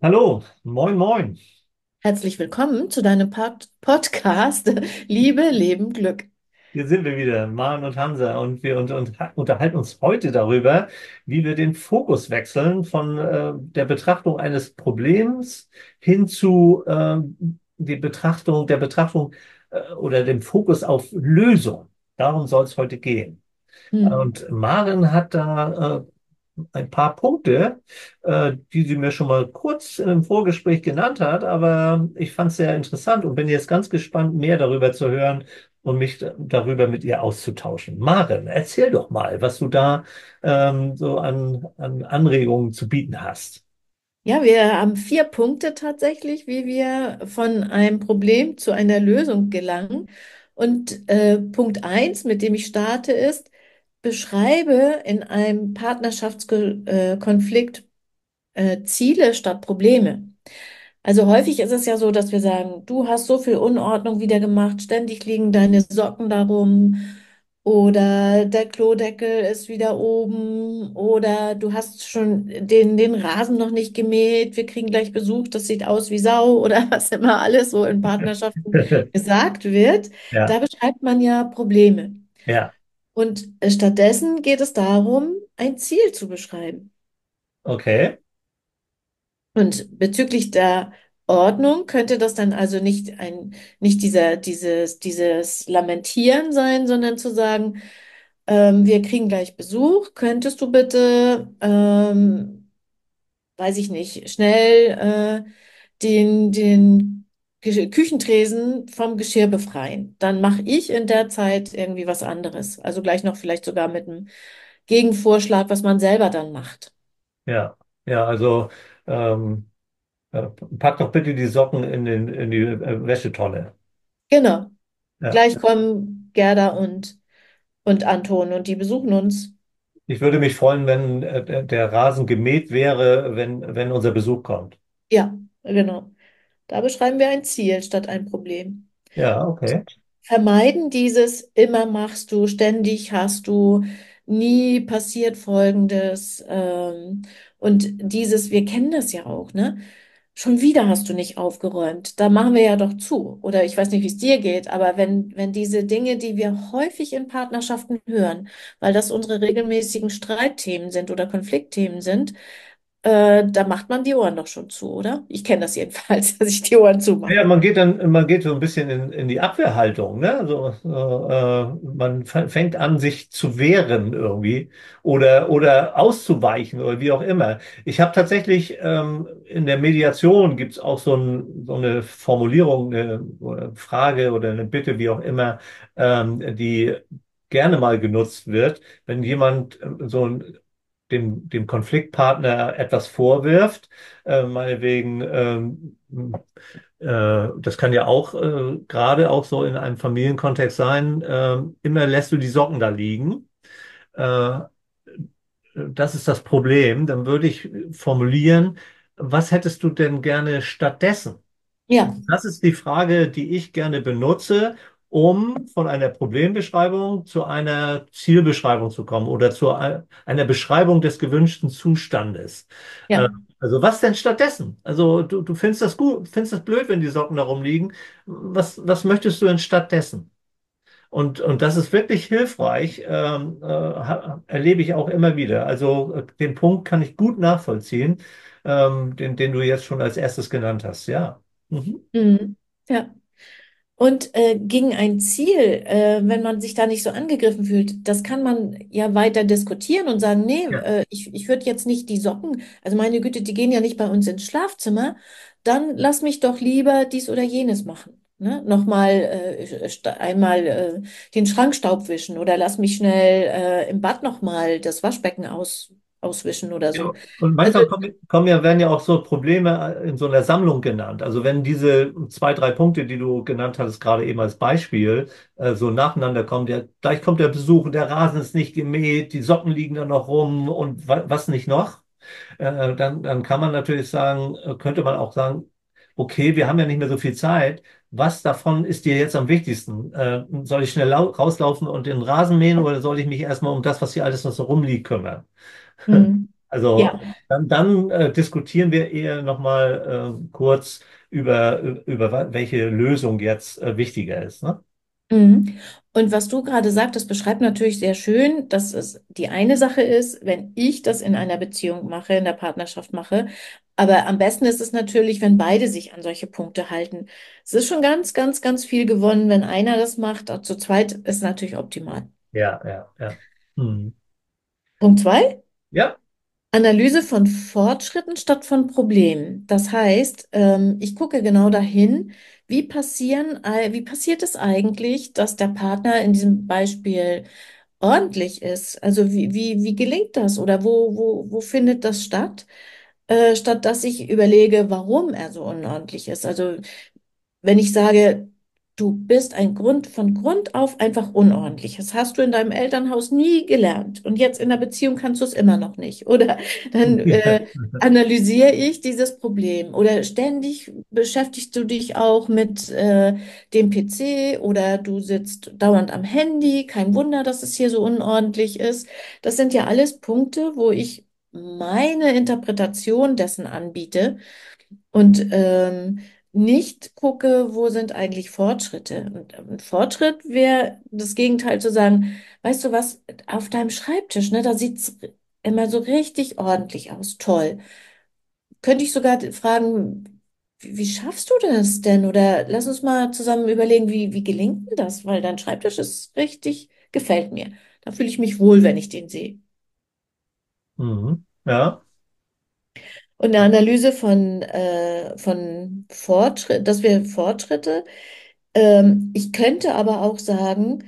Hallo, moin, moin. Herzlich willkommen zu deinem Podcast Liebe, Leben, Glück. Hier sind wir wieder, Maren und Hansa, und wir unterhalten uns heute darüber, wie wir den Fokus wechseln von der Betrachtung eines Problems hin zu der Betrachtung oder dem Fokus auf Lösung. Darum soll es heute gehen. Hm. Und Maren hat da ein paar Punkte, die sie mir schon mal kurz im Vorgespräch genannt hat, aber ich fand es sehr interessant und bin jetzt ganz gespannt, mehr darüber zu hören und mich darüber mit ihr auszutauschen. Maren, erzähl doch mal, was du da so an Anregungen zu bieten hast. Ja, wir haben 4 Punkte tatsächlich, wie wir von einem Problem zu einer Lösung gelangen. Und Punkt 1, mit dem ich starte, ist, beschreibe in einem Partnerschaftskonflikt Ziele statt Probleme. Also häufig ist es ja so, dass wir sagen, du hast so viel Unordnung wieder gemacht, ständig liegen deine Socken darum oder der Klodeckel ist wieder oben oder du hast schon den Rasen noch nicht gemäht, wir kriegen gleich Besuch, das sieht aus wie Sau oder was immer alles so in Partnerschaften gesagt wird. Ja, Da beschreibt man ja Probleme. ja, Und stattdessen geht es darum, ein Ziel zu beschreiben. okay, Und bezüglich der Ordnung könnte das dann also nicht dieses Lamentieren sein, sondern zu sagen, wir kriegen gleich Besuch. Könntest du bitte, weiß ich nicht, schnell den Küchentresen vom Geschirr befreien? Dann mache ich in der Zeit irgendwie was anderes. Also gleich noch vielleicht sogar mit einem Gegenvorschlag, was man selber dann macht. ja, ja, also ähm, pack doch bitte die Socken in die Wäschetonne. Genau. Ja. Gleich kommen Gerda und Anton und die besuchen uns. Ich würde mich freuen, wenn der Rasen gemäht wäre, wenn unser Besuch kommt. Ja, genau. Da beschreiben wir ein Ziel statt ein Problem. Ja, okay. Vermeiden dieses immer machst du, ständig hast du, nie passiert Folgendes. Und dieses, wir kennen das ja auch, ne? Schon wieder hast du nicht aufgeräumt. Da machen wir ja doch zu. Oder ich weiß nicht, wie es dir geht, aber wenn diese Dinge, die wir häufig in Partnerschaften hören, weil das unsere regelmäßigen Streitthemen sind oder Konfliktthemen sind, da macht man die Ohren doch schon zu, oder? Ich kenne das jedenfalls, dass ich die Ohren Ja, zumache. man geht so ein bisschen in die Abwehrhaltung, ne? Man fängt an, sich zu wehren irgendwie oder auszuweichen oder wie auch immer. Ich habe tatsächlich in der Mediation gibt es auch so eine Formulierung, eine Frage oder eine Bitte, wie auch immer, die gerne mal genutzt wird, wenn jemand dem Konfliktpartner etwas vorwirft, meinetwegen das kann ja auch gerade auch so in einem Familienkontext sein. Immer lässt du die Socken da liegen. Äh, Das ist das Problem. Dann würde ich formulieren, was hättest du denn gerne stattdessen? Ja, Das ist die Frage, die ich gerne benutze, um von einer Problembeschreibung zu einer Zielbeschreibung zu kommen oder einer Beschreibung des gewünschten Zustandes. Äh, ja. Also was denn stattdessen? Also du findest das gut, findest das blöd, wenn die Socken da rumliegen. Was möchtest du denn stattdessen? Und das ist wirklich hilfreich, erlebe ich auch immer wieder. Also den Punkt kann ich gut nachvollziehen, den du jetzt schon als erstes genannt hast. Ja. Mhm. Mhm. Ja. Und gegen ein Ziel, wenn man sich da nicht so angegriffen fühlt, das kann man ja weiter diskutieren und sagen, nee, Ja. ich würde jetzt nicht die Socken, also meine Güte, die gehen ja nicht bei uns ins Schlafzimmer, dann lass mich doch lieber dies oder jenes machen. Ne? Nochmal einmal den Schrankstaub wischen oder lass mich schnell im Bad nochmal das Waschbecken auswischen oder Ja, so. und Also, manchmal werden ja auch so Probleme in so einer Sammlung genannt. Also wenn diese zwei, drei Punkte, die du genannt hattest, gerade eben als Beispiel, so nacheinander kommen, gleich kommt der Besuch und der Rasen ist nicht gemäht, die Socken liegen da noch rum und was nicht noch, dann kann man natürlich sagen, könnte man auch sagen, okay, wir haben ja nicht mehr so viel Zeit. Was davon ist dir jetzt am wichtigsten? Soll ich schnell rauslaufen und den Rasen mähen oder soll ich mich erstmal um das, was hier alles noch so rumliegt, kümmern? hm. Also Ja. dann diskutieren wir eher nochmal kurz über welche Lösung jetzt wichtiger ist, ne? Mhm. Und was du gerade sagtest, beschreibt natürlich sehr schön, dass es die eine Sache ist, wenn ich das in einer Beziehung mache, in der Partnerschaft mache. Aber am besten ist es natürlich, wenn beide sich an solche Punkte halten. Es ist schon ganz, ganz, ganz viel gewonnen, wenn einer das macht. Auch zu zweit ist natürlich optimal. Ja, ja, ja. Hm. Punkt zwei. Ja, Analyse von Fortschritten statt von Problemen. Das heißt, ich gucke genau dahin, wie passiert es eigentlich, dass der Partner in diesem Beispiel ordentlich ist? Also wie gelingt das oder wo findet das statt? Statt dass ich überlege, warum er so unordentlich ist. Also wenn ich sage, du bist von Grund auf einfach unordentlich. Das hast du in deinem Elternhaus nie gelernt und jetzt in der Beziehung kannst du es immer noch nicht. Oder dann ja, analysiere ich dieses Problem. Oder ständig beschäftigst du dich auch mit dem PC oder du sitzt dauernd am Handy. Kein Wunder, dass es hier so unordentlich ist. Das sind ja alles Punkte, wo ich meine Interpretation dessen anbiete und nicht gucke, wo sind eigentlich Fortschritte. Und ein Fortschritt wäre das Gegenteil zu sagen, weißt du was, auf deinem Schreibtisch, ne, da sieht's immer so richtig ordentlich aus, toll. Könnte ich sogar fragen, wie schaffst du das denn? Oder lass uns mal zusammen überlegen, wie gelingt denn das? Weil dein Schreibtisch ist richtig, gefällt mir. Da fühle ich mich wohl, wenn ich den sehe. mhm. Ja, Und eine Analyse von Fortschritt, dass wir Fortschritte. Ich könnte aber auch sagen,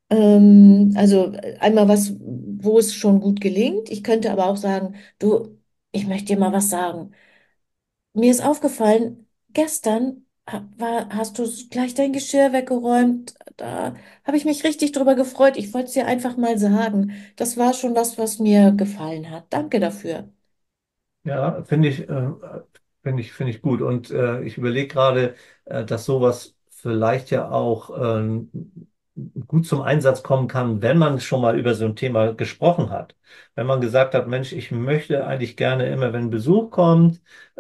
also einmal was, wo es schon gut gelingt. Ich könnte aber auch sagen, du, ich möchte dir mal was sagen. Mir ist aufgefallen, gestern hast du gleich dein Geschirr weggeräumt. Da habe ich mich richtig drüber gefreut. Ich wollte es dir einfach mal sagen. Das war schon was, was mir gefallen hat. Danke dafür. ja, finde ich gut. Und ich überlege gerade, dass sowas vielleicht ja auch gut zum Einsatz kommen kann, wenn man schon mal über so ein Thema gesprochen hat. Wenn man gesagt hat, Mensch, ich möchte eigentlich gerne immer, wenn Besuch kommt,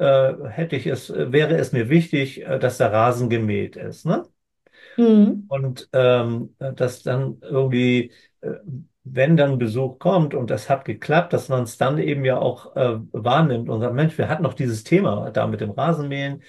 wäre es mir wichtig, dass der Rasen gemäht ist, ne? Mhm. Und dass dann irgendwie, äh, wenn dann Besuch kommt und das hat geklappt, dass man es dann eben ja auch wahrnimmt und sagt, Mensch, wir hatten noch dieses Thema da mit dem Rasenmähen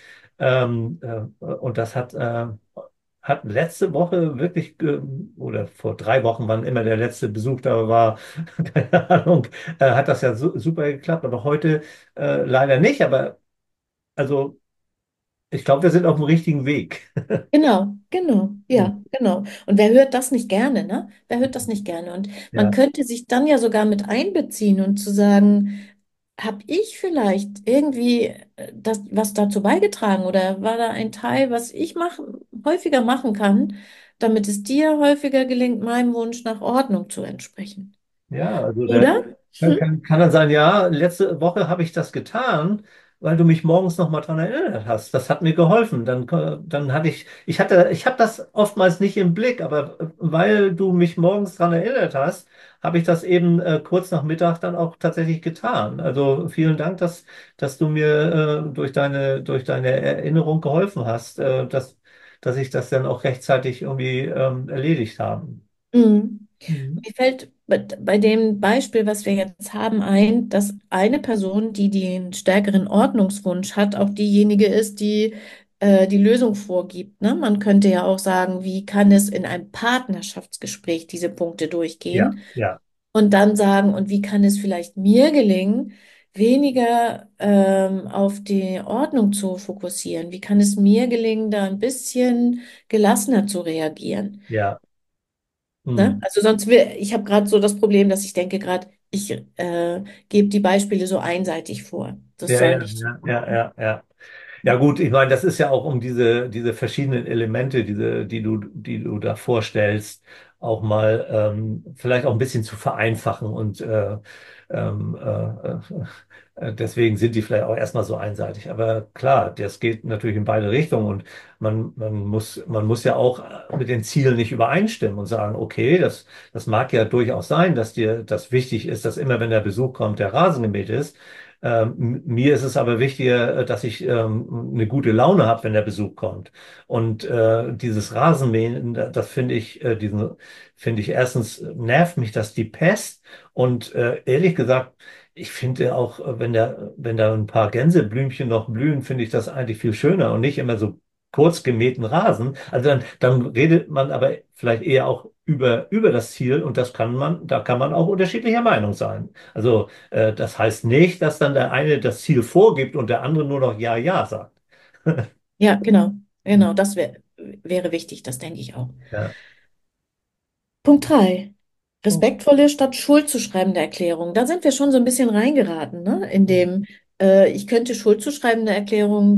und das hat letzte Woche wirklich, oder vor 3 Wochen, wann immer der letzte Besuch da war, keine Ahnung, hat das ja super geklappt, aber heute leider nicht, aber also ich glaube, wir sind auf dem richtigen Weg. Genau, genau, ja, genau. Und wer hört das nicht gerne, ne? Wer hört das nicht gerne? Und man Ja. könnte sich dann ja sogar mit einbeziehen und zu sagen, habe ich vielleicht irgendwie was dazu beigetragen oder war da ein Teil, was ich häufiger machen kann, damit es dir häufiger gelingt, meinem Wunsch nach Ordnung zu entsprechen? Ja, also da Oder? kann dann sein, ja, letzte Woche habe ich das getan, weil du mich morgens noch mal dran erinnert hast. Das hat mir geholfen. Dann ich habe das oftmals nicht im Blick, aber weil du mich morgens dran erinnert hast, habe ich das eben kurz nach Mittag dann auch tatsächlich getan. Also vielen Dank, dass du mir durch deine Erinnerung geholfen hast, dass ich das dann auch rechtzeitig irgendwie erledigt habe. Mhm. Mhm. Mir fällt bei dem Beispiel, was wir jetzt haben, ein, dass eine Person, die den stärkeren Ordnungswunsch hat, auch diejenige ist, die die Lösung vorgibt. Ne? Man könnte ja auch sagen, wie kann es in einem Partnerschaftsgespräch diese Punkte Ja, durchgehen ja. und dann sagen, und wie kann es vielleicht mir gelingen, weniger auf die Ordnung zu fokussieren? Wie kann es mir gelingen, da ein bisschen gelassener zu reagieren? Ja. Ne? Hm. Also ich habe gerade so das Problem, dass ich denke gerade, ich gebe die Beispiele so einseitig vor. Das Ja, soll ja, nicht so ja, ja, sein. ja, ja. Ja gut, ich meine, das ist ja auch um diese verschiedenen Elemente, die du da vorstellst, auch mal vielleicht auch ein bisschen zu vereinfachen und Ähm, deswegen sind die vielleicht auch erstmal so einseitig. Aber klar, das geht natürlich in beide Richtungen und man muss ja auch mit den Zielen nicht übereinstimmen und sagen, okay, das mag ja durchaus sein, dass dir das wichtig ist, dass immer, wenn der Besuch kommt, der Rasen gemäht ist. Mir ist es aber wichtiger, dass ich eine gute Laune habe, wenn der Besuch kommt. Und dieses Rasenmähen, das finde ich erstens nervt mich das die Pest. Und ehrlich gesagt, ich finde auch, wenn da ein paar Gänseblümchen noch blühen, finde ich das eigentlich viel schöner und nicht immer so kurz gemähten Rasen. Also dann redet man aber vielleicht eher auch über das Ziel und da kann man auch unterschiedlicher Meinung sein. Also das heißt nicht, dass dann der eine das Ziel vorgibt und der andere nur noch Ja, Ja sagt. Ja, genau. Genau, wäre wichtig, das denke ich auch. Ja. Punkt 3: Respektvolle statt schuldzuschreibende Erklärung. Da sind wir schon so ein bisschen reingeraten, ne? In dem, ich könnte schuldzuschreibende Erklärung,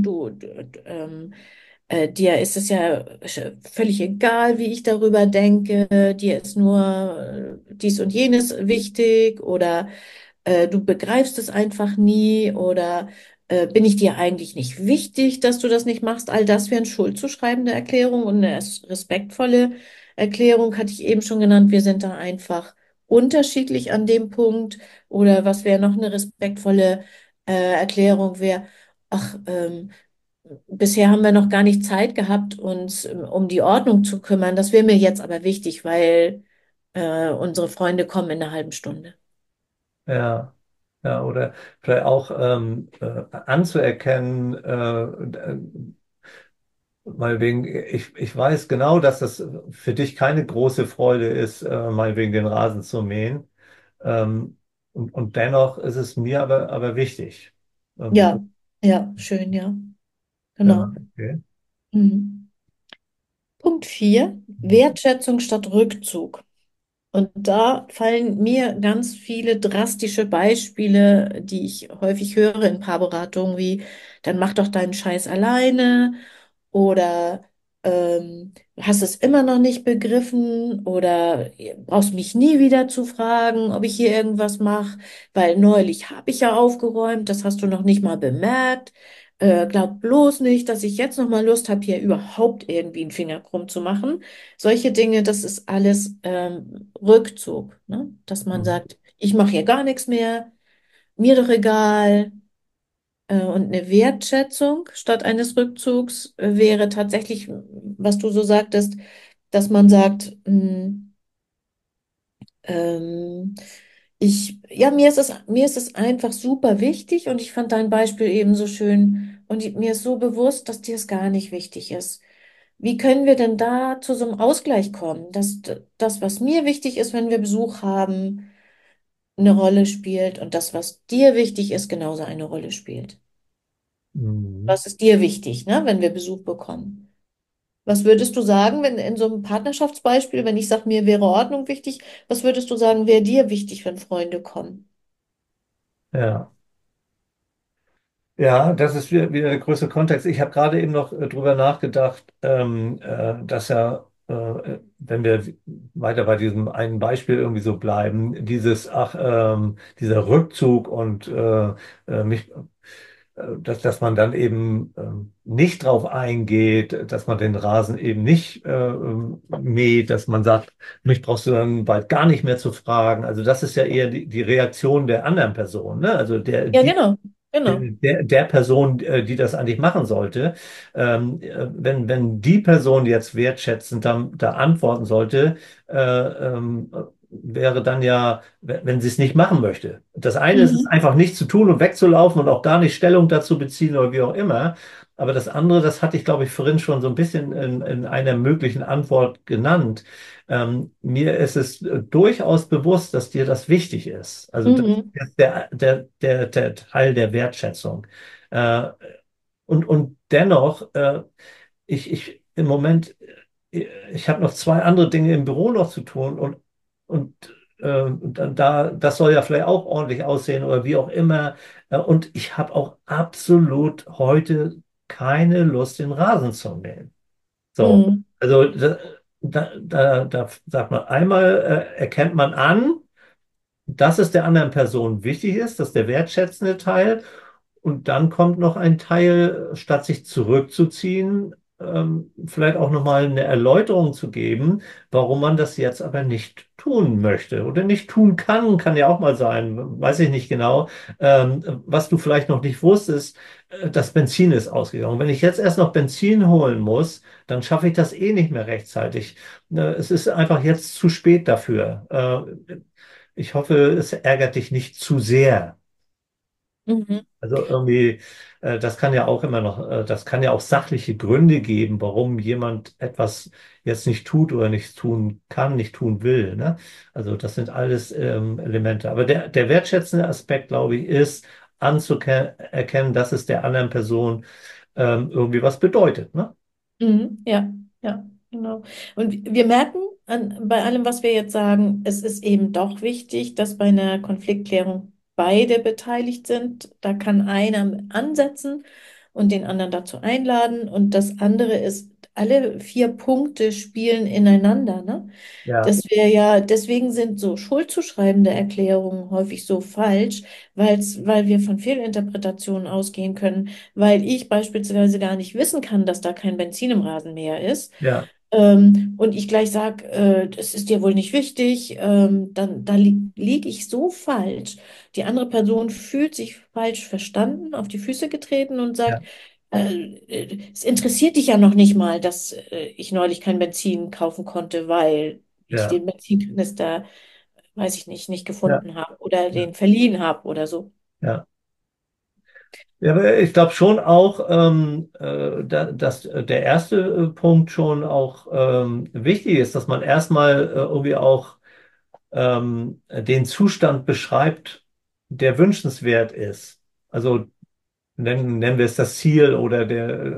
dir ist es ja völlig egal, wie ich darüber denke, dir ist nur dies und jenes wichtig oder du begreifst es einfach nie oder bin ich dir eigentlich nicht wichtig, dass du das nicht machst? All das wären schuldzuschreibende Erklärung und eine respektvolle Erklärung hatte ich eben schon genannt. Wir sind da einfach unterschiedlich an dem Punkt. Oder was wäre noch eine respektvolle Erklärung wäre, ach, bisher haben wir noch gar nicht Zeit gehabt, uns um die Ordnung zu kümmern. Das wäre mir jetzt aber wichtig, weil unsere Freunde kommen in einer halben Stunde. Ja, ja, oder vielleicht auch anzuerkennen, meinetwegen, ich weiß genau, dass das für dich keine große Freude ist, meinetwegen den Rasen zu mähen. Und dennoch ist es mir aber wichtig. Ähm, Ja, ja, schön, ja, ja, genau. okay. Mhm. Punkt 4: Wertschätzung statt Rückzug. Und da fallen mir ganz viele drastische Beispiele, die ich häufig höre in Paarberatungen, wie, dann mach doch deinen Scheiß alleine oder hast es immer noch nicht begriffen oder brauchst mich nie wieder zu fragen, ob ich hier irgendwas mache, weil neulich habe ich ja aufgeräumt, das hast du noch nicht mal bemerkt. Glaub bloß nicht, dass ich jetzt noch mal Lust habe, hier überhaupt irgendwie einen Finger krumm zu machen. Solche Dinge, das ist alles Rückzug, ne? Dass man Mhm. sagt, ich mache hier gar nichts mehr, mir doch egal. Und eine Wertschätzung statt eines Rückzugs wäre tatsächlich, was du so sagtest, dass man sagt, ähm, mir ist es einfach super wichtig und ich fand dein Beispiel eben so schön und mir ist so bewusst, dass dir es gar nicht wichtig ist. Wie können wir denn da zu so einem Ausgleich kommen, dass das, was mir wichtig ist, wenn wir Besuch haben, eine Rolle spielt und das, was dir wichtig ist, genauso eine Rolle spielt? Mhm. Was ist dir wichtig, ne, wenn wir Besuch bekommen? Was würdest du sagen, wenn in so einem Partnerschaftsbeispiel, wenn ich sage, mir wäre Ordnung wichtig, was würdest du sagen, wäre dir wichtig, wenn Freunde kommen? Ja. Ja, das ist wieder der größte Kontext. Ich habe gerade eben noch drüber nachgedacht, dass ja, wenn wir weiter bei diesem einen Beispiel irgendwie so bleiben, dieser Rückzug und mich, dass man dann eben nicht drauf eingeht, dass man den Rasen eben nicht mäht, dass man sagt, mich brauchst du dann bald gar nicht mehr zu fragen. Also das ist ja eher die Reaktion der anderen Person, ne? Also Ja, genau, genau. der Person, die das eigentlich machen sollte, wenn die Person jetzt wertschätzend da antworten sollte, wäre dann ja, wenn sie es nicht machen möchte. Das eine ist es Mhm. einfach nicht zu tun und wegzulaufen und auch gar nicht Stellung dazu beziehen oder wie auch immer. Aber das andere, das hatte ich, glaube ich, vorhin schon so ein bisschen in einer möglichen Antwort genannt. Mir ist es durchaus bewusst, dass dir das wichtig ist. Also Mhm. der Teil der Wertschätzung. Äh, und dennoch, im Moment, ich habe noch zwei andere Dinge im Büro noch zu tun und das soll ja vielleicht auch ordentlich aussehen oder wie auch immer. Und ich habe auch absolut heute keine Lust, den Rasen zu mähen. So, Mhm. also da sagt man, einmal erkennt man an, dass es der anderen Person wichtig ist, das ist der wertschätzende Teil. Und dann kommt noch ein Teil, statt sich zurückzuziehen, vielleicht auch nochmal eine Erläuterung zu geben, warum man das jetzt aber nicht tun möchte oder nicht tun kann, kann ja auch mal sein, weiß ich nicht genau. Was du vielleicht noch nicht wusstest, das Benzin ist ausgegangen. Wenn ich jetzt erst noch Benzin holen muss, dann schaffe ich das eh nicht mehr rechtzeitig. Es ist einfach jetzt zu spät dafür. Ich hoffe, es ärgert dich nicht zu sehr. Mhm. Also irgendwie, das kann ja auch immer noch, das kann ja auch sachliche Gründe geben, warum jemand etwas jetzt nicht tut oder nicht tun kann, nicht tun will, ne? Also das sind alles Elemente. Aber der wertschätzende Aspekt, glaube ich, ist anzuerkennen, dass es der anderen Person irgendwie was bedeutet, ne? Mhm. Ja, ja, genau. Und wir merken bei allem, was wir jetzt sagen, es ist eben doch wichtig, dass bei einer Konfliktklärung beide beteiligt sind. Da kann einer ansetzen und den anderen dazu einladen. Und das andere ist, alle vier Punkte spielen ineinander, ne? Ja, Das wäre ja, deswegen sind so schuldzuschreibende Erklärungen häufig so falsch, weil wir von Fehlinterpretationen ausgehen können, weil ich beispielsweise gar nicht wissen kann, dass da kein Benzin im Rasenmäher ist. ja, Und ich gleich sage, das ist dir wohl nicht wichtig, dann da lieg ich so falsch. Die andere Person fühlt sich falsch verstanden, auf die Füße getreten und sagt, ja, es interessiert dich ja noch nicht mal, dass ich neulich kein Benzin kaufen konnte, weil ich ja, den Benzinkanister, weiß ich nicht ja, gefunden habe oder ja, den verliehen habe oder so. ja. Ja, aber ich glaube schon auch, dass der erste Punkt schon auch wichtig ist, dass man erstmal irgendwie auch den Zustand beschreibt, der wünschenswert ist. Also nennen wir es das Ziel oder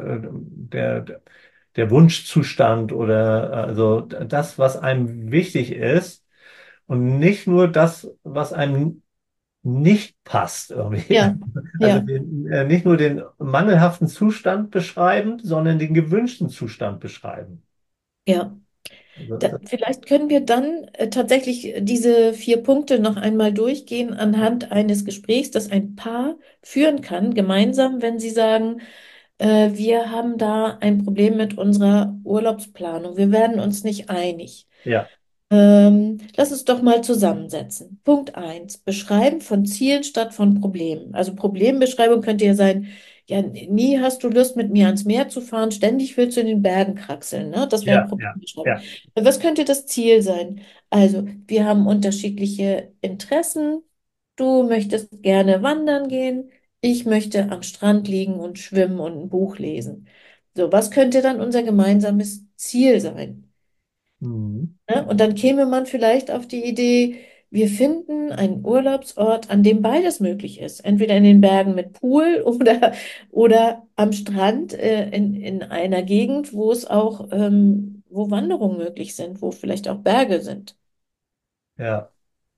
der Wunschzustand oder also das, was einem wichtig ist und nicht nur das, was einem nicht passt irgendwie. Ja, Also ja. nicht nur den mangelhaften Zustand beschreiben, sondern den gewünschten Zustand beschreiben. Ja. Also, Vielleicht können wir dann tatsächlich diese vier Punkte noch einmal durchgehen anhand eines Gesprächs, das ein Paar führen kann, gemeinsam, wenn sie sagen, wir haben da ein Problem mit unserer Urlaubsplanung, wir werden uns nicht einig. ja, Lass uns doch mal zusammensetzen. Punkt eins: Beschreiben von Zielen statt von Problemen. Also Problembeschreibung könnte ja sein, ja, nie hast du Lust, mit mir ans Meer zu fahren, ständig willst du in den Bergen kraxeln, ne? Das wäre ja, ja, Problembeschreibung. ja, Was könnte das Ziel sein? Also, wir haben unterschiedliche Interessen. Du möchtest gerne wandern gehen. Ich möchte am Strand liegen und schwimmen und ein Buch lesen. So, was könnte dann unser gemeinsames Ziel sein? mhm. Ne? Und dann käme man vielleicht auf die Idee, wir finden einen Urlaubsort, an dem beides möglich ist. Entweder in den Bergen mit Pool oder am Strand in einer Gegend, wo es auch, wo Wanderungen möglich sind, wo vielleicht auch Berge sind. Ja.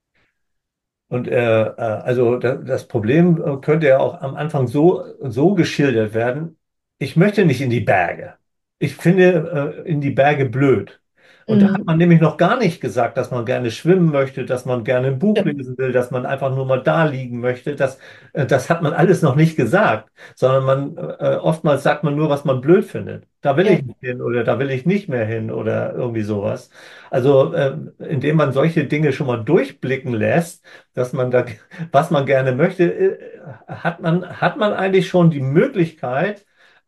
Und also das Problem könnte ja auch am Anfang so geschildert werden. Ich möchte nicht in die Berge. Ich finde in die Berge blöd. Und da hat man Mhm. nämlich noch gar nicht gesagt, dass man gerne schwimmen möchte, dass man gerne ein Buch Stimmt. lesen will, dass man einfach nur mal da liegen möchte. Das hat man alles noch nicht gesagt, sondern oftmals sagt man nur, was man blöd findet. Da will Ja. ich nicht hin oder da will ich nicht mehr hin oder irgendwie sowas. Also indem man solche Dinge schon mal durchblicken lässt, dass man da, was man gerne möchte, hat man eigentlich schon die Möglichkeit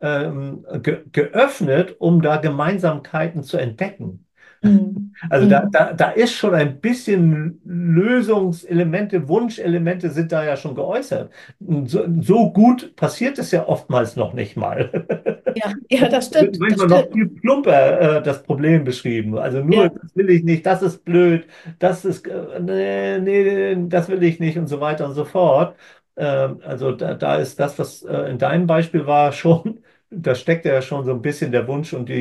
geöffnet, um da Gemeinsamkeiten zu entdecken. Mhm. Also Mhm. da ist schon ein bisschen Lösungselemente, Wunschelemente sind da ja schon geäußert. So gut passiert es ja oftmals noch nicht mal. Ja, ja, das Wird stimmt, das manchmal noch stimmt. viel plumper das Problem beschrieben. Also nur, Ja. das will ich nicht, das ist blöd, das ist, nee, das will ich nicht und so weiter und so fort. Also da ist das, was in deinem Beispiel war, schon, da steckt ja schon so ein bisschen der Wunsch und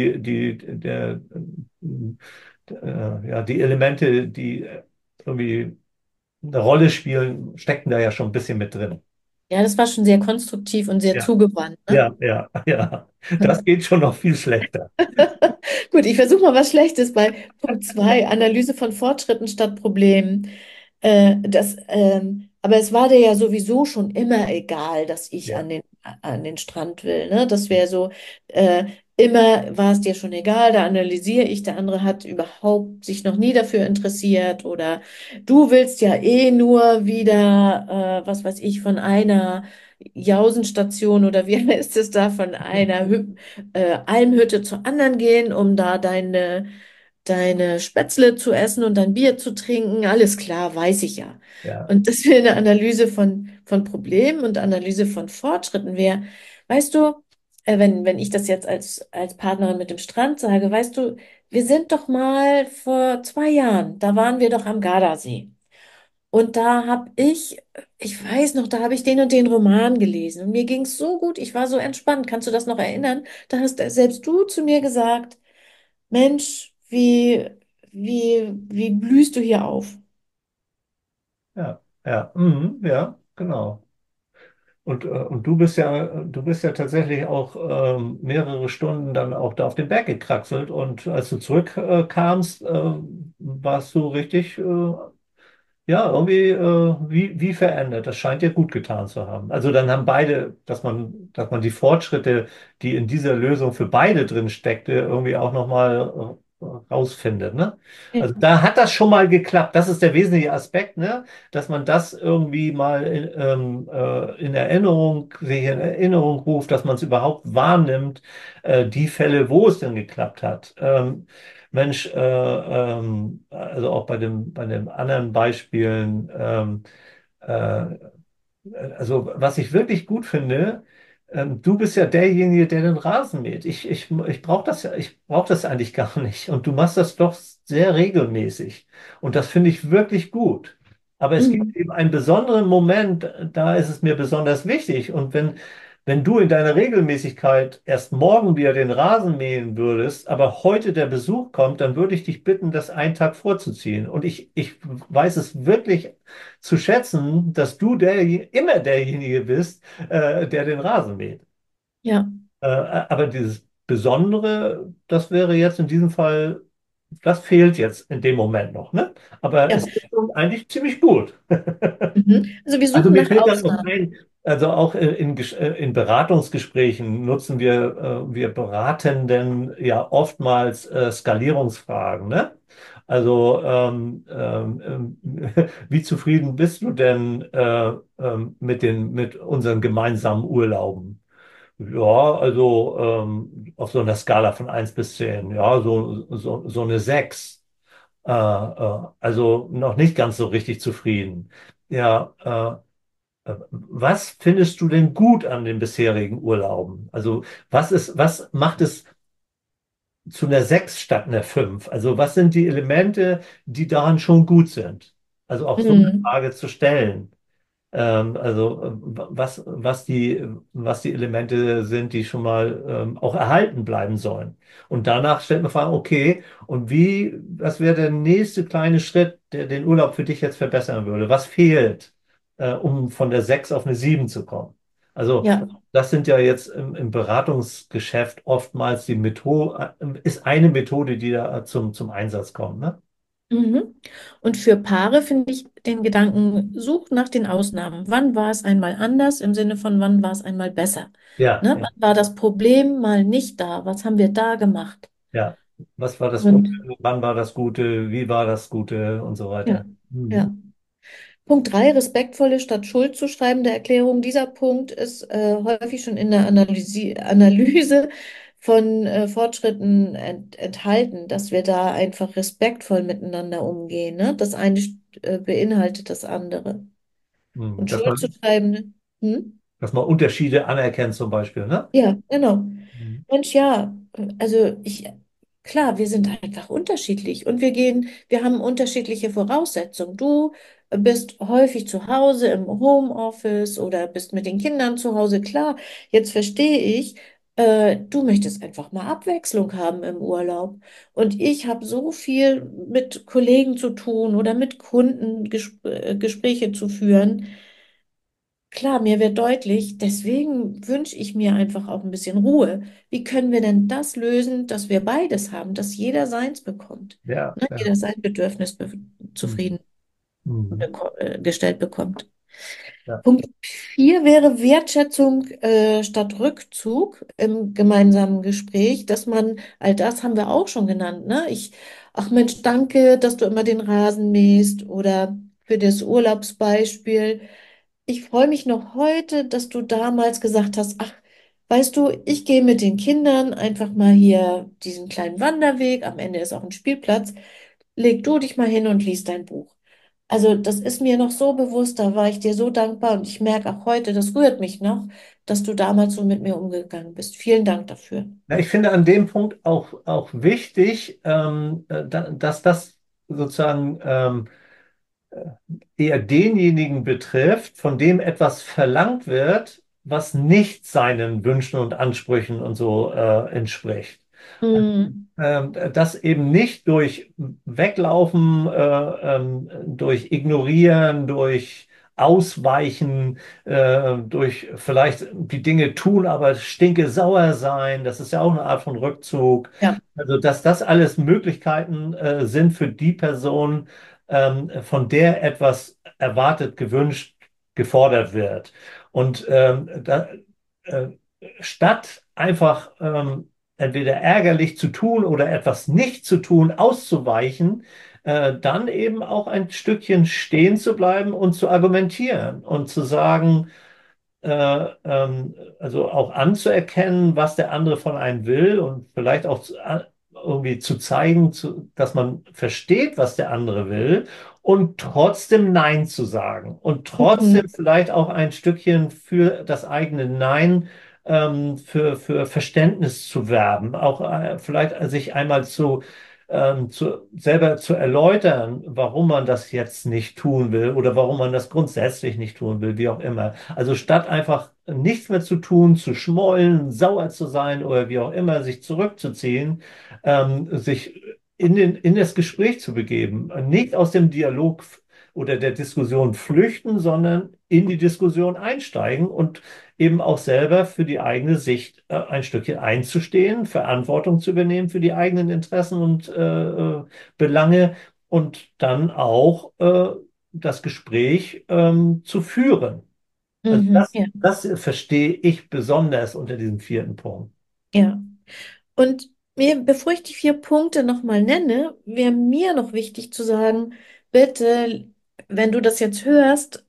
ja, die Elemente, die irgendwie eine Rolle spielen, stecken da ja schon ein bisschen mit drin. Ja, das war schon sehr konstruktiv und sehr Ja, zugewandt, ne? ja, ja, ja. Das geht schon noch viel schlechter. Gut, ich versuche mal was Schlechtes bei Punkt 2: Analyse von Fortschritten statt Problemen. Aber es war dir ja sowieso schon immer egal, dass ich Ja, an den Strand will, ne? Das wäre so, äh, immer war es dir schon egal, da analysiere ich, der andere hat überhaupt sich noch nie dafür interessiert oder du willst ja eh nur wieder, was weiß ich, von einer Jausenstation oder wie heißt es da, von einer Almhütte zur anderen gehen, um da deine Spätzle zu essen und dein Bier zu trinken. Alles klar, weiß ich ja. ja, Und das wäre eine Analyse von Problemen und Analyse von Fortschritten wäre, weißt du, wenn ich das jetzt als Partnerin mit dem Strand sage, weißt du, wir sind doch mal vor 2 Jahren, da waren wir doch am Gardasee. Und da habe ich weiß noch, da habe ich den und den Roman gelesen und mir ging es so gut, ich war so entspannt. Kannst du das noch erinnern? Da hast selbst du zu mir gesagt, Mensch, wie blühst du hier auf? ja, ja, mhm, ja, genau. Und du bist ja tatsächlich auch mehrere Stunden dann auch da auf den Berg gekraxelt und als du zurückkamst, warst du richtig ja, irgendwie wie verändert. Das scheint dir gut getan zu haben. Also dann haben beide, dass man die Fortschritte, die in dieser Lösung für beide drin steckte, irgendwie auch nochmal rausfindet, ne? Ja, Also da hat das schon mal geklappt. Das ist der wesentliche Aspekt, ne? Dass man das irgendwie mal in Erinnerung, sich in Erinnerung ruft, dass man es überhaupt wahrnimmt, die Fälle, wo es denn geklappt hat. Mensch, also auch bei den anderen Beispielen, äh, also was ich wirklich gut finde, du bist ja derjenige, der den Rasen mäht. Ich brauche das ja, ich brauche das eigentlich gar nicht. Und du machst das doch sehr regelmäßig. Und das finde ich wirklich gut. Aber es mhm. gibt eben einen besonderen Moment, da ist es mir besonders wichtig. Und wenn du in deiner Regelmäßigkeit erst morgen wieder den Rasen mähen würdest, aber heute der Besuch kommt, dann würde ich dich bitten, das einen Tag vorzuziehen. Und ich weiß es wirklich zu schätzen, dass du immer derjenige bist, der den Rasen mäht. Ja, Aber dieses Besondere, das wäre jetzt in diesem Fall, das fehlt jetzt in dem Moment noch, ne? Aber ja. es ist schon eigentlich ziemlich gut. Mhm. Also wir Also suchen mir nach fällt dann noch Ausnahmen. ein, also auch in Beratungsgesprächen nutzen wir Beratenden ja oftmals Skalierungsfragen, ne? Also wie zufrieden bist du denn mit unseren gemeinsamen Urlauben? Ja, also auf so einer Skala von 1 bis 10, ja, so eine 6. Also noch nicht ganz so richtig zufrieden. Ja, was findest du denn gut an den bisherigen Urlauben? Also was macht es zu einer 6 statt einer 5? Also was sind die Elemente, die daran schon gut sind? Also auch so eine Mhm. Frage zu stellen. Also was die Elemente sind, die schon mal auch erhalten bleiben sollen. Und danach stellt man Fragen, okay, und was wäre der nächste kleine Schritt, der den Urlaub für dich jetzt verbessern würde? Was fehlt, um von der 6 auf eine 7 zu kommen? Also Ja. das sind ja jetzt im Beratungsgeschäft oftmals die Methode, ist eine Methode, die da zum Einsatz kommt, ne? Mhm. Und für Paare finde ich den Gedanken, sucht nach den Ausnahmen. Wann war es einmal anders im Sinne von, wann war es einmal besser? Ja, Ne? ja. Wann war das Problem mal nicht da? Was haben wir da gemacht? Ja, was war das Gute? Und Wann war das Gute? Wie war das Gute? Und so ja, weiter. ja. Mhm. Punkt 3, respektvolle statt Schuld zu schreibende Erklärung. Dieser Punkt ist häufig schon in der Analyse von Fortschritten enthalten, dass wir da einfach respektvoll miteinander umgehen. Ne? Das eine beinhaltet das andere. Mhm. Und Schuld zu schreiben, hm? Dass man Unterschiede anerkennt zum Beispiel, ne? Ja, genau. Mhm. Mensch, ja, also klar, wir sind einfach unterschiedlich und wir haben unterschiedliche Voraussetzungen. Du bist häufig zu Hause im Homeoffice oder bist mit den Kindern zu Hause. Klar, jetzt verstehe ich, du möchtest einfach mal Abwechslung haben im Urlaub. Und ich habe so viel mit Kollegen zu tun oder mit Kunden Gespräche zu führen. Klar, mir wird deutlich, deswegen wünsche ich mir einfach auch ein bisschen Ruhe. Wie können wir denn das lösen, dass wir beides haben, dass jeder seins bekommt? Ja, Ne? ja. Jeder sein Bedürfnis Mhm. zufrieden. Mhm. gestellt bekommt. Ja. Punkt 4 wäre Wertschätzung statt Rückzug im gemeinsamen Gespräch, dass man, all das haben wir auch schon genannt, ne? Ach Mensch, danke, dass du immer den Rasen mähst oder für das Urlaubsbeispiel. Ich freue mich noch heute, dass du damals gesagt hast, ach, weißt du, ich gehe mit den Kindern einfach mal hier diesen kleinen Wanderweg, am Ende ist auch ein Spielplatz, leg du dich mal hin und lies dein Buch. Also das ist mir noch so bewusst, da war ich dir so dankbar und ich merke auch heute, das rührt mich noch, dass du damals so mit mir umgegangen bist. Vielen Dank dafür. Ja, ich finde an dem Punkt auch wichtig, dass das sozusagen eher denjenigen betrifft, von dem etwas verlangt wird, was nicht seinen Wünschen und Ansprüchen und so entspricht. Mhm. Das eben nicht durch Weglaufen, durch Ignorieren, durch Ausweichen, durch vielleicht die Dinge tun, aber stinke sauer sein, das ist ja auch eine Art von Rückzug. Ja. Also, dass das alles Möglichkeiten sind für die Person, von der etwas erwartet, gewünscht, gefordert wird. Und äh, statt einfach entweder ärgerlich zu tun oder etwas nicht zu tun, auszuweichen, dann eben auch ein Stückchen stehen zu bleiben und zu argumentieren und zu sagen, also auch anzuerkennen, was der andere von einem will und vielleicht auch irgendwie zu zeigen, dass man versteht, was der andere will und trotzdem Nein zu sagen und trotzdem Mhm. vielleicht auch ein Stückchen für das eigene Nein für Verständnis zu werben, auch vielleicht sich einmal selber zu erläutern, warum man das jetzt nicht tun will oder warum man das grundsätzlich nicht tun will, wie auch immer. Also statt einfach nichts mehr zu tun, zu schmollen, sauer zu sein oder wie auch immer, sich zurückzuziehen, sich in das Gespräch zu begeben, nicht aus dem Dialog oder der Diskussion flüchten, sondern in die Diskussion einsteigen und eben auch selber für die eigene Sicht ein Stückchen einzustehen, Verantwortung zu übernehmen für die eigenen Interessen und Belange und dann auch das Gespräch zu führen. Also Mhm. Ja. das verstehe ich besonders unter diesem vierten Punkt. Ja. Und bevor ich die 4 Punkte nochmal nenne, wäre mir noch wichtig zu sagen, bitte, wenn du das jetzt hörst,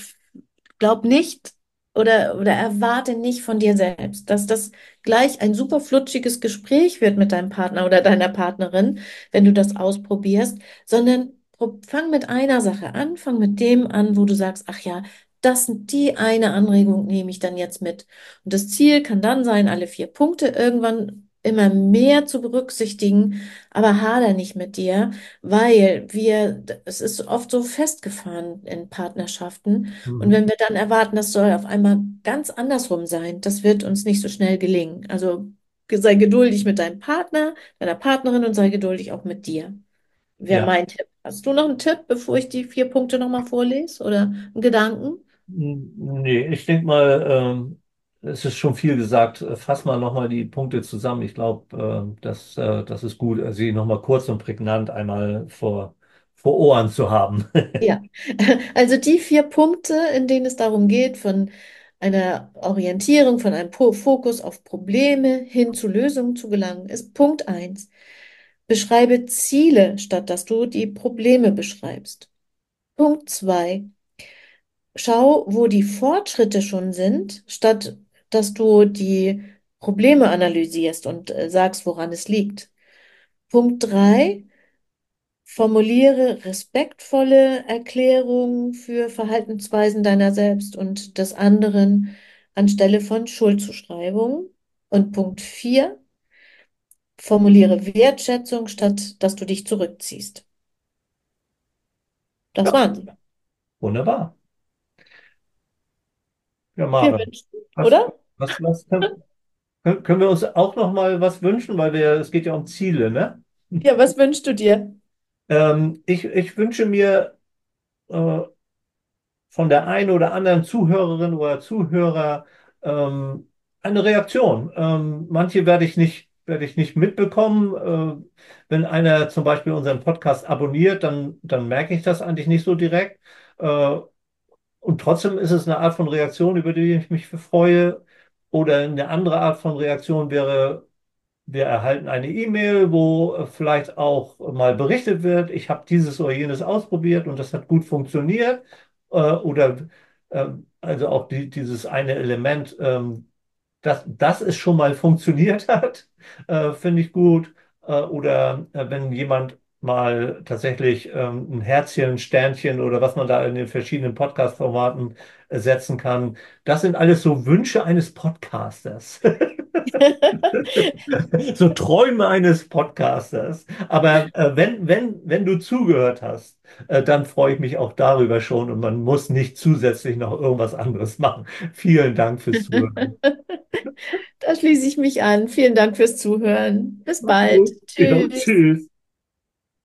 glaub nicht oder erwarte nicht von dir selbst, dass das gleich ein super flutschiges Gespräch wird mit deinem Partner oder deiner Partnerin, wenn du das ausprobierst, sondern fang mit einer Sache an, fang mit dem an, wo du sagst, ach ja, die eine Anregung nehme ich dann jetzt mit. Und das Ziel kann dann sein, alle 4 Punkte irgendwann immer mehr zu berücksichtigen, aber hader nicht mit dir, weil es ist oft so festgefahren in Partnerschaften. Und Mhm. wenn wir dann erwarten, das soll auf einmal ganz andersrum sein, das wird uns nicht so schnell gelingen. Also sei geduldig mit deinem Partner, deiner Partnerin und sei geduldig auch mit dir. Wäre Ja. mein Tipp. Hast du noch einen Tipp, bevor ich die 4 Punkte nochmal vorlese oder einen Gedanken? Nee, ich denke mal, es ist schon viel gesagt. Fass mal nochmal die Punkte zusammen. Ich glaube, das ist gut, sie nochmal kurz und prägnant einmal vor Ohren zu haben. Ja, also die 4 Punkte, in denen es darum geht, von einer Orientierung, von einem Fokus auf Probleme hin zu Lösungen zu gelangen, ist Punkt eins: Beschreibe Ziele, statt dass du die Probleme beschreibst. Punkt 2: Schau, wo die Fortschritte schon sind, statt dass du die Probleme analysierst und sagst, woran es liegt. Punkt 3: Formuliere respektvolle Erklärungen für Verhaltensweisen deiner selbst und des anderen anstelle von Schuldzuschreibungen. Und Punkt 4: Formuliere Wertschätzung, statt dass du dich zurückziehst. Das Ja, waren sie. wunderbar. Ja, Wir Maren, wünschen, was, oder? was können wir uns auch noch mal was wünschen, weil es geht ja um Ziele, ne? Ja, was wünschst du dir? Ich wünsche mir äh, von der einen oder anderen Zuhörerin oder Zuhörer eine Reaktion. Manche werde ich nicht werde ich nicht mitbekommen. Wenn einer zum Beispiel unseren Podcast abonniert, dann merke ich das eigentlich nicht so direkt. Äh, und trotzdem ist es eine Art von Reaktion, über die ich mich freue. Oder eine andere Art von Reaktion wäre, wir erhalten eine E-Mail, wo vielleicht auch mal berichtet wird, ich habe dieses oder jenes ausprobiert und das hat gut funktioniert. Oder also auch dieses eine Element, dass es schon mal funktioniert hat, finde ich gut. Oder wenn jemand mal tatsächlich ein Herzchen, ein Sternchen oder was man da in den verschiedenen Podcast-Formaten setzen kann. Das sind alles so Wünsche eines Podcasters. So Träume eines Podcasters. Aber wenn du zugehört hast, dann freue ich mich auch darüber schon und man muss nicht zusätzlich noch irgendwas anderes machen. Vielen Dank fürs Zuhören. Da schließe ich mich an. Vielen Dank fürs Zuhören. Bis Mach's bald. gut. Ja, Tschüss. tschüss.